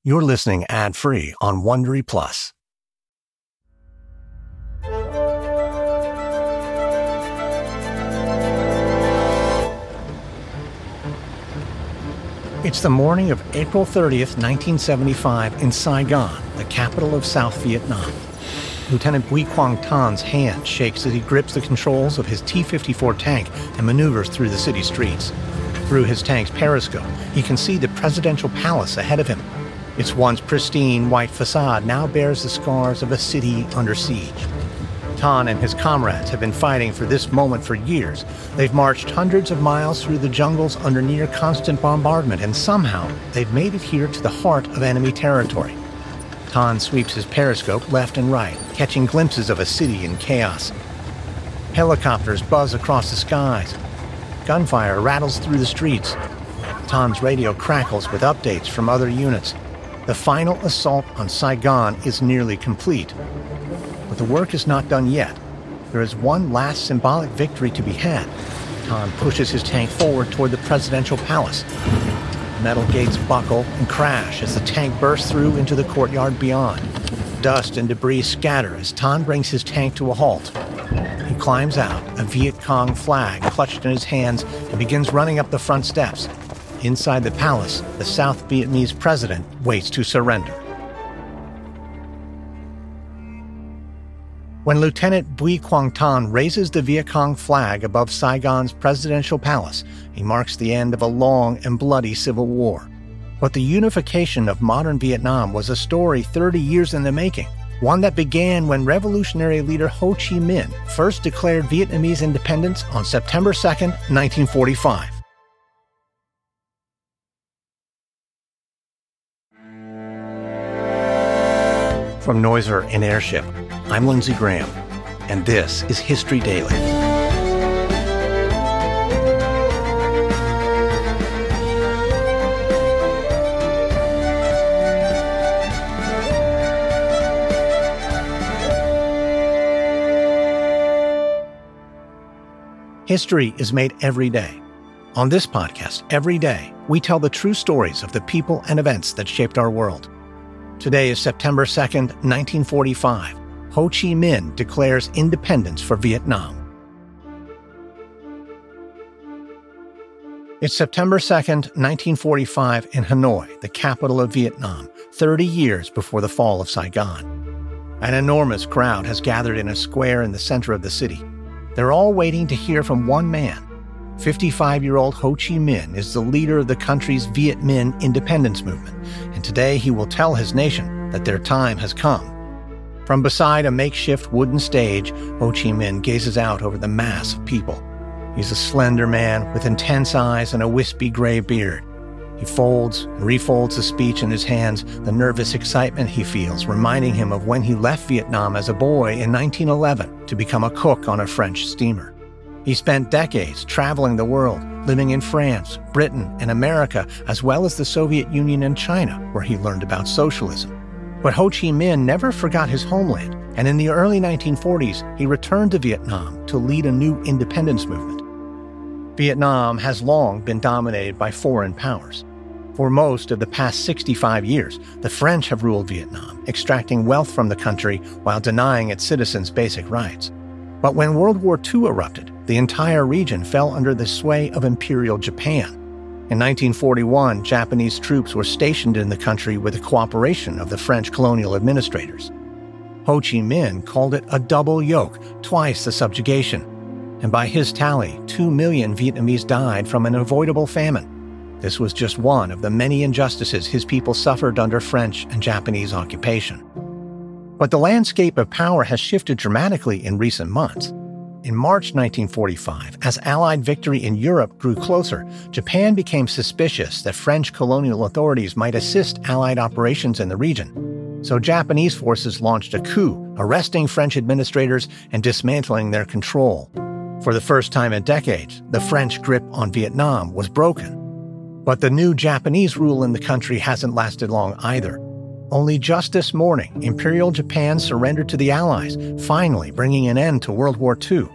You're listening ad-free on Wondery Plus. It's the morning of April 30th, 1975 in Saigon, the capital of South Vietnam. Lieutenant Bui Quang Tan's hand shakes as he grips the controls of his T-54 tank and maneuvers through the city streets. Through his tank's periscope, he can see the presidential palace ahead of him. Its once pristine white facade now bears the scars of a city under siege. Tan and his comrades have been fighting for this moment for years. They've marched hundreds of miles through the jungles under near constant bombardment, and somehow they've made it here to the heart of enemy territory. Tan sweeps his periscope left and right, catching glimpses of a city in chaos. Helicopters buzz across the skies. Gunfire rattles through the streets. Tan's radio crackles with updates from other units. The final assault on Saigon is nearly complete. But the work is not done yet. There is one last symbolic victory to be had. Tan pushes his tank forward toward the presidential palace. Metal gates buckle and crash as the tank bursts through into the courtyard beyond. Dust and debris scatter as Tan brings his tank to a halt. He climbs out, a Viet Cong flag clutched in his hands, and begins running up the front steps. Inside the palace, the South Vietnamese president waits to surrender. When Lieutenant Bui Quang Tan raises the Viet Cong flag above Saigon's presidential palace, he marks the end of a long and bloody civil war. But the unification of modern Vietnam was a story 30 years in the making, one that began when revolutionary leader Ho Chi Minh first declared Vietnamese independence on September 2nd, 1945. From Noiser and Airship, I'm Lindsey Graham, and this is History Daily. History is made every day. On this podcast, every day, we tell the true stories of the people and events that shaped our world. Today is September 2nd, 1945. Ho Chi Minh declares independence for Vietnam. It's September 2nd, 1945 in Hanoi, the capital of Vietnam, 30 years before the fall of Saigon. An enormous crowd has gathered in a square in the center of the city. They're all waiting to hear from one man. 55-year-old Ho Chi Minh is the leader of the country's Viet Minh independence movement, and today he will tell his nation that their time has come. From beside a makeshift wooden stage, Ho Chi Minh gazes out over the mass of people. He's a slender man with intense eyes and a wispy gray beard. He folds and refolds the speech in his hands, the nervous excitement he feels reminding him of when he left Vietnam as a boy in 1911 to become a cook on a French steamer. He spent decades traveling the world, living in France, Britain, and America, as well as the Soviet Union and China, where he learned about socialism. But Ho Chi Minh never forgot his homeland, and in the early 1940s, he returned to Vietnam to lead a new independence movement. Vietnam has long been dominated by foreign powers. For most of the past 65 years, the French have ruled Vietnam, extracting wealth from the country while denying its citizens basic rights. But when World War II erupted, the entire region fell under the sway of Imperial Japan. In 1941, Japanese troops were stationed in the country with the cooperation of the French colonial administrators. Ho Chi Minh called it a double yoke, twice the subjugation. And by his tally, 2 million Vietnamese died from an avoidable famine. This was just one of the many injustices his people suffered under French and Japanese occupation. But the landscape of power has shifted dramatically in recent months. In March 1945, as Allied victory in Europe grew closer, Japan became suspicious that French colonial authorities might assist Allied operations in the region. So Japanese forces launched a coup, arresting French administrators and dismantling their control. For the first time in decades, the French grip on Vietnam was broken. But the new Japanese rule in the country hasn't lasted long either. Only just this morning, Imperial Japan surrendered to the Allies, finally bringing an end to World War II.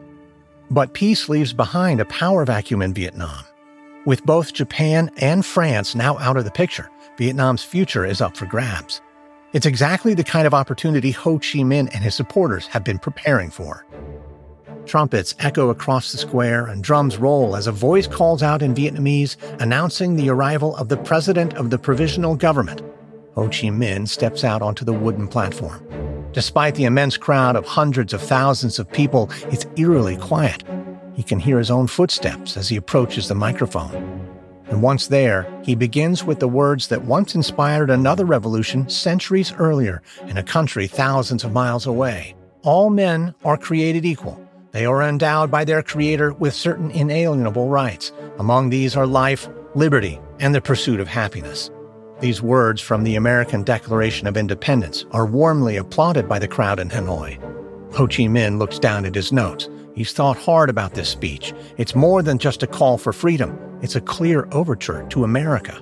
But peace leaves behind a power vacuum in Vietnam. With both Japan and France now out of the picture, Vietnam's future is up for grabs. It's exactly the kind of opportunity Ho Chi Minh and his supporters have been preparing for. Trumpets echo across the square and drums roll as a voice calls out in Vietnamese, announcing the arrival of the president of the provisional government. Ho Chi Minh steps out onto the wooden platform. Despite the immense crowd of hundreds of thousands of people, it's eerily quiet. He can hear his own footsteps as he approaches the microphone. And once there, he begins with the words that once inspired another revolution centuries earlier in a country thousands of miles away. All men are created equal. They are endowed by their Creator with certain inalienable rights. Among these are life, liberty, and the pursuit of happiness. These words from the American Declaration of Independence are warmly applauded by the crowd in Hanoi. Ho Chi Minh looks down at his notes. He's thought hard about this speech. It's more than just a call for freedom. It's a clear overture to America.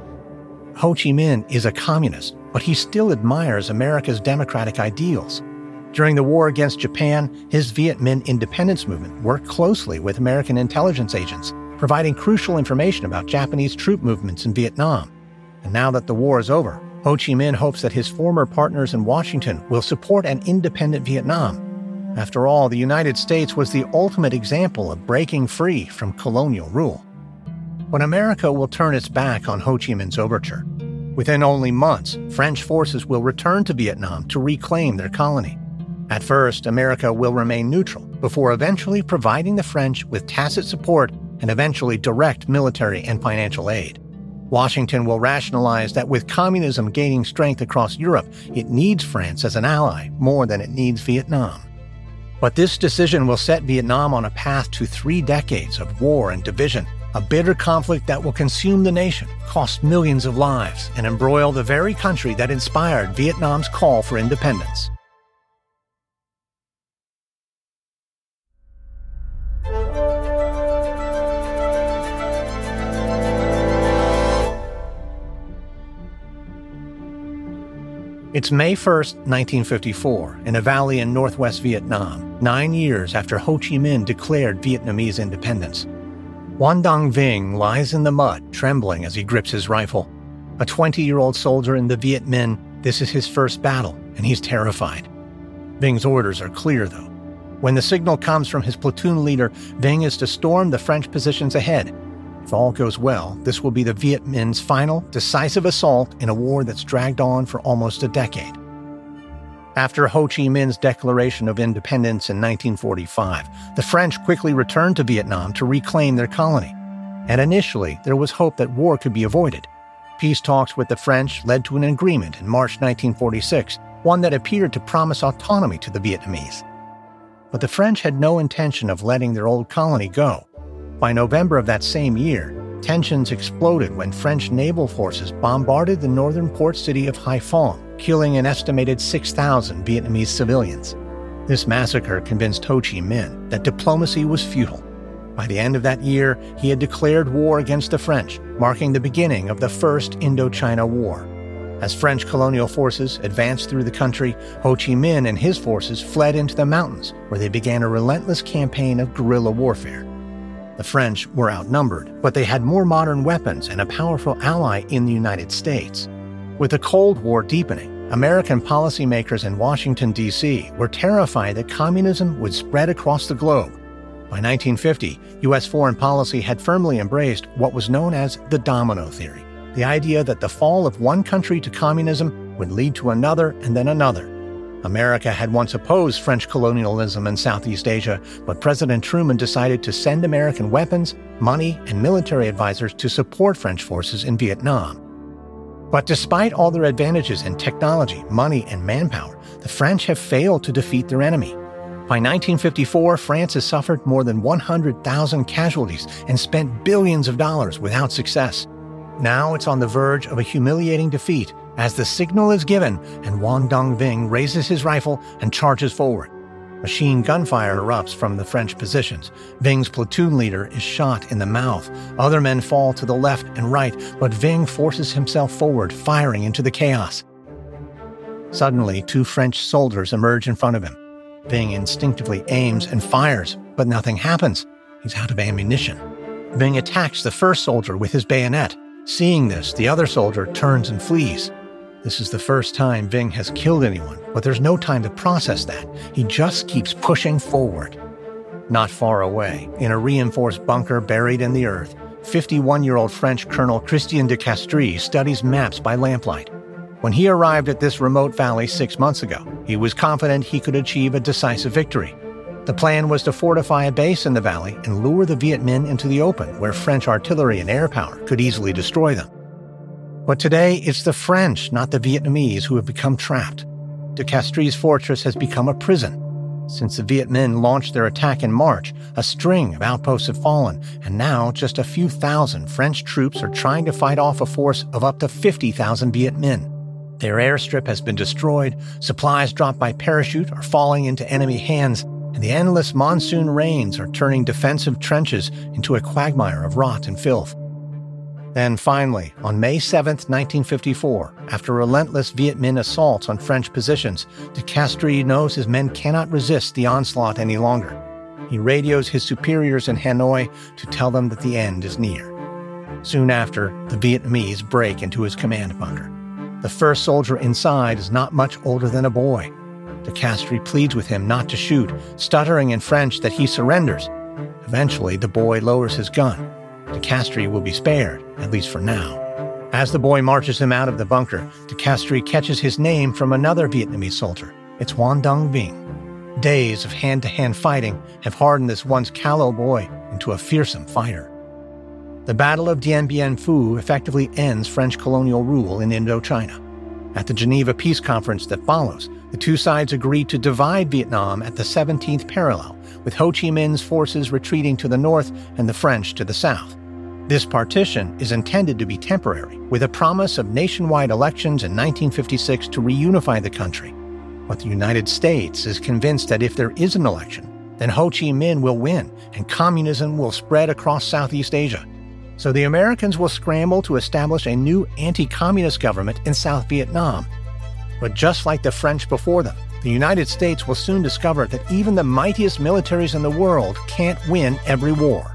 Ho Chi Minh is a communist, but he still admires America's democratic ideals. During the war against Japan, his Viet Minh independence movement worked closely with American intelligence agents, providing crucial information about Japanese troop movements in Vietnam. And now that the war is over, Ho Chi Minh hopes that his former partners in Washington will support an independent Vietnam. After all, the United States was the ultimate example of breaking free from colonial rule. But America will turn its back on Ho Chi Minh's overture. Within only months, French forces will return to Vietnam to reclaim their colony. At first, America will remain neutral, before eventually providing the French with tacit support and eventually direct military and financial aid. Washington will rationalize that with communism gaining strength across Europe, it needs France as an ally more than it needs Vietnam. But this decision will set Vietnam on a path to 3 decades of war and division, a bitter conflict that will consume the nation, cost millions of lives, and embroil the very country that inspired Vietnam's call for independence. It's May 1st, 1954, in a valley in northwest Vietnam, 9 years after Ho Chi Minh declared Vietnamese independence. Quan Dong Vinh lies in the mud, trembling as he grips his rifle. A 20-year-old soldier in the Viet Minh, this is his first battle, and he's terrified. Ving's orders are clear, though. When the signal comes from his platoon leader, Vinh is to storm the French positions ahead. If all goes well, this will be the Viet Minh's final, decisive assault in a war that's dragged on for almost a decade. After Ho Chi Minh's declaration of independence in 1945, the French quickly returned to Vietnam to reclaim their colony. And initially, there was hope that war could be avoided. Peace talks with the French led to an agreement in March 1946, one that appeared to promise autonomy to the Vietnamese. But the French had no intention of letting their old colony go. By November of that same year, tensions exploded when French naval forces bombarded the northern port city of Haiphong, killing an estimated 6,000 Vietnamese civilians. This massacre convinced Ho Chi Minh that diplomacy was futile. By the end of that year, he had declared war against the French, marking the beginning of the First Indochina War. As French colonial forces advanced through the country, Ho Chi Minh and his forces fled into the mountains, where they began a relentless campaign of guerrilla warfare. The French were outnumbered, but they had more modern weapons and a powerful ally in the United States. With the Cold War deepening, American policymakers in Washington, D.C. were terrified that communism would spread across the globe. By 1950, U.S. foreign policy had firmly embraced what was known as the domino theory, the idea that the fall of one country to communism would lead to another and then another. America had once opposed French colonialism in Southeast Asia, but President Truman decided to send American weapons, money, and military advisors to support French forces in Vietnam. But despite all their advantages in technology, money, and manpower, the French have failed to defeat their enemy. By 1954, France has suffered more than 100,000 casualties and spent billions of dollars without success. Now it's on the verge of a humiliating defeat as the signal is given and Quan Dong Vinh raises his rifle and charges forward. Machine gunfire erupts from the French positions. Ving's platoon leader is shot in the mouth. Other men fall to the left and right, but Vinh forces himself forward, firing into the chaos. Suddenly, 2 French soldiers emerge in front of him. Vinh instinctively aims and fires, but nothing happens. He's out of ammunition. Vinh attacks the first soldier with his bayonet. Seeing this, the other soldier turns and flees. This is the first time Ving has killed anyone, but there's no time to process that. He just keeps pushing forward. Not far away, in a reinforced bunker buried in the earth, 51-year-old French Colonel Christian de Castries studies maps by lamplight. When he arrived at this remote valley 6 months ago, he was confident he could achieve a decisive victory. The plan was to fortify a base in the valley and lure the Viet Minh into the open, where French artillery and air power could easily destroy them. But today, it's the French, not the Vietnamese, who have become trapped. De Castries' fortress has become a prison. Since the Viet Minh launched their attack in March, a string of outposts have fallen, and now just a few thousand French troops are trying to fight off a force of up to 50,000 Viet Minh. Their airstrip has been destroyed, supplies dropped by parachute are falling into enemy hands, and the endless monsoon rains are turning defensive trenches into a quagmire of rot and filth. Then finally, on May 7, 1954, after relentless Viet Minh assaults on French positions, de Castries knows his men cannot resist the onslaught any longer. He radios his superiors in Hanoi to tell them that the end is near. Soon after, the Vietnamese break into his command bunker. The first soldier inside is not much older than a boy. De Castries pleads with him not to shoot, stuttering in French that he surrenders. Eventually, the boy lowers his gun. De Castries will be spared, at least for now. As the boy marches him out of the bunker, de Castries catches his name from another Vietnamese soldier. It's Nguyen Dung Vinh. Days of hand-to-hand fighting have hardened this once callow boy into a fearsome fighter. The Battle of Dien Bien Phu effectively ends French colonial rule in Indochina. At the Geneva Peace Conference that follows, the two sides agreed to divide Vietnam at the 17th parallel, with Ho Chi Minh's forces retreating to the north and the French to the south. This partition is intended to be temporary, with a promise of nationwide elections in 1956 to reunify the country. But the United States is convinced that if there is an election, then Ho Chi Minh will win and communism will spread across Southeast Asia. So the Americans will scramble to establish a new anti-communist government in South Vietnam. But just like the French before them, the United States will soon discover that even the mightiest militaries in the world can't win every war.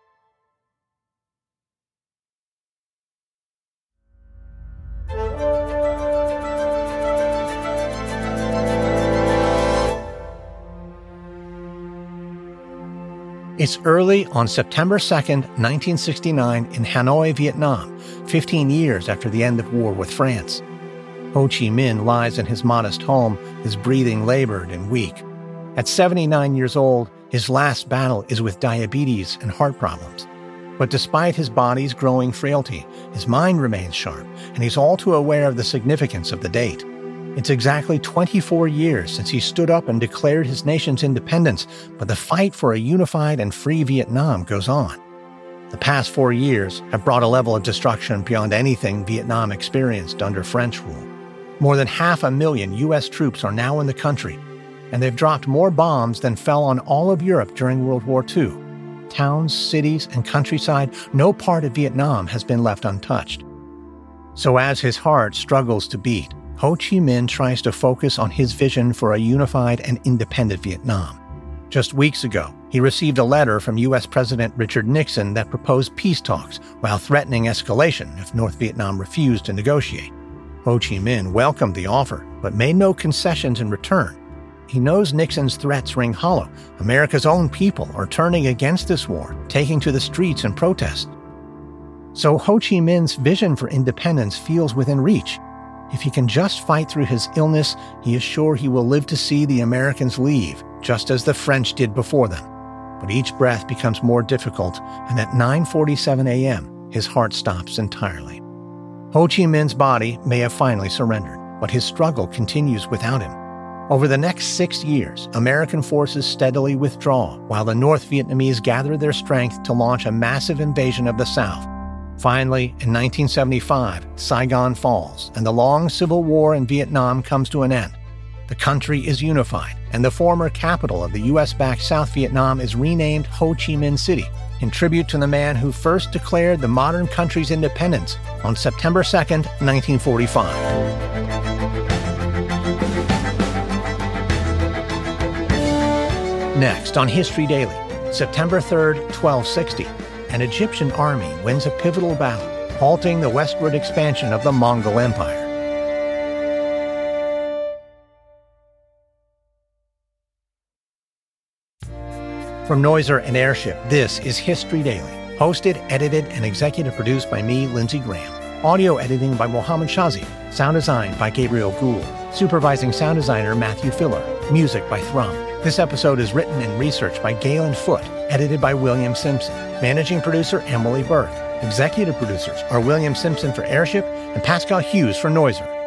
It's early on September 2, 1969, in Hanoi, Vietnam, 15 years after the end of war with France. Ho Chi Minh lies in his modest home, his breathing labored and weak. At 79 years old, his last battle is with diabetes and heart problems. But despite his body's growing frailty, his mind remains sharp, and he's all too aware of the significance of the date. It's exactly 24 years since he stood up and declared his nation's independence, but the fight for a unified and free Vietnam goes on. The past 4 years have brought a level of destruction beyond anything Vietnam experienced under French rule. More than 500,000 U.S. troops are now in the country, and they've dropped more bombs than fell on all of Europe during World War II. Towns, cities, and countryside, no part of Vietnam has been left untouched. So as his heart struggles to beat, Ho Chi Minh tries to focus on his vision for a unified and independent Vietnam. Just weeks ago, he received a letter from U.S. President Richard Nixon that proposed peace talks while threatening escalation if North Vietnam refused to negotiate. Ho Chi Minh welcomed the offer, but made no concessions in return. He knows Nixon's threats ring hollow. America's own people are turning against this war, taking to the streets in protest. So Ho Chi Minh's vision for independence feels within reach. If he can just fight through his illness, he is sure he will live to see the Americans leave, just as the French did before them. But each breath becomes more difficult, and at 9:47 a.m., his heart stops entirely. Ho Chi Minh's body may have finally surrendered, but his struggle continues without him. Over the next 6 years, American forces steadily withdraw, while the North Vietnamese gather their strength to launch a massive invasion of the South. Finally, in 1975, Saigon falls, and the long civil war in Vietnam comes to an end. The country is unified, and the former capital of the U.S.-backed South Vietnam is renamed Ho Chi Minh City, in tribute to the man who first declared the modern country's independence on September 2, 1945. Next on History Daily, September 3, 1260. An Egyptian army wins a pivotal battle, halting the westward expansion of the Mongol Empire. From Noiser and Airship, this is History Daily. Hosted, edited, and executive produced by me, Lindsey Graham. Audio editing by Mohammed Shazi. Sound design by Gabriel Gould. Supervising sound designer Matthew Filler. Music by Thrum. This episode is written and researched by Galen Foote. Edited by William Simpson. Managing producer Emily Burke. Executive producers are William Simpson for Airship and Pascal Hughes for Noiser.